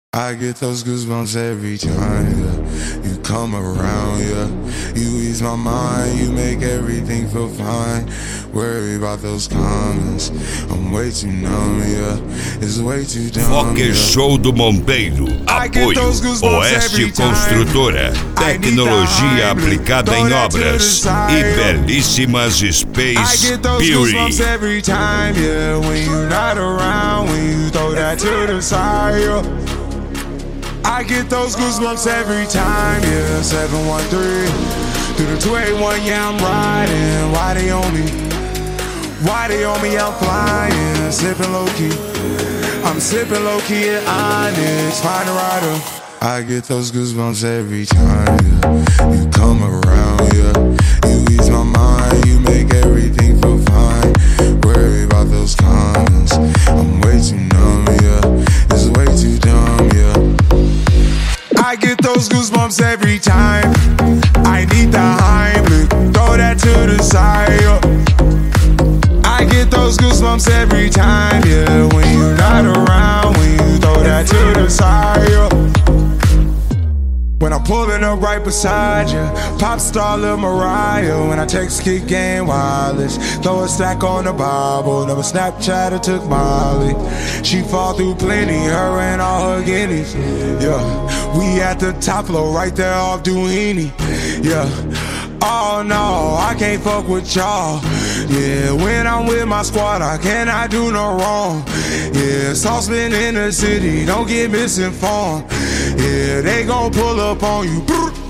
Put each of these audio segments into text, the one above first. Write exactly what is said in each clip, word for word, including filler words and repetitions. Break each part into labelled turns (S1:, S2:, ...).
S1: I get those goosebumps every time, yeah. You come around, yeah. You ease my mind, you make everything feel fine. Worry about those comments, I'm way too numb, yeah. It's way too dumb,
S2: Fokker
S1: yeah.
S2: Show do Bombeiro. Apoio Oeste Construtora. Tecnologia aplicada em obras e belíssimas Space Beauty.
S1: Every time, yeah. When you're not around, when you throw that to the side, yeah. I get those goosebumps every time, yeah. seven one three through the two eight one, yeah, I'm riding. Why they on me? Why they on me? I'm flying, sipping low key. I'm sipping low key at Onyx, find a rider. I get those goosebumps every time, yeah. You come around, yeah. You ease my mind, you make everything feel fine. Worry about those comments, I'm way too numb, yeah. It's way too dumb, yeah. I get those goosebumps every time. I need the Heimlich, throw that to the side, yeah. I get those goosebumps every time, yeah. When you're not around, when you throw that to the side, yeah. When I'm pulling up right beside you, pop star Lil Mariah. When I text Kick Game Wireless, throw a stack on the Bible. Never Snapchat or took Molly. She fall through plenty, her and all her guineas. Yeah, we at the top floor, right there off Duini. Yeah, oh no, I can't fuck with y'all. Yeah, when I'm with my squad, I cannot do no wrong. Yeah, saucepan in the city, don't get misinformed. Yeah, they gon' pull up on you.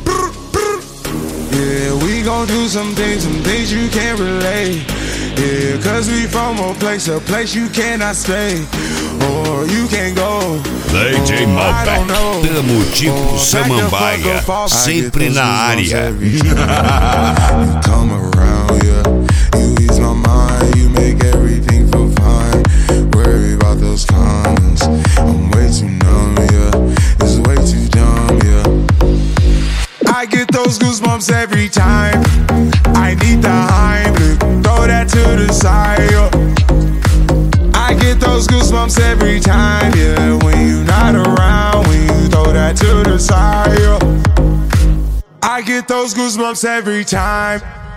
S1: Yeah, we gon' do some things, some things you can't relate. Yeah, cause we from a place, a place you cannot stay. Or you can't go.
S2: D J Malbec, tamo tipo Samambaia, sempre na área.
S1: You come around, yeah. You ease my mind, you make everything feel fine. Worry about those comments, I'm way too numb, yeah. It's way too dumb, yeah. I get those goosebumps every time. I need the Heimlich, throw that to the side, yeah. I get those goosebumps every time, yeah. When you're not around, when you throw that to the side, yeah. I get those goosebumps every time.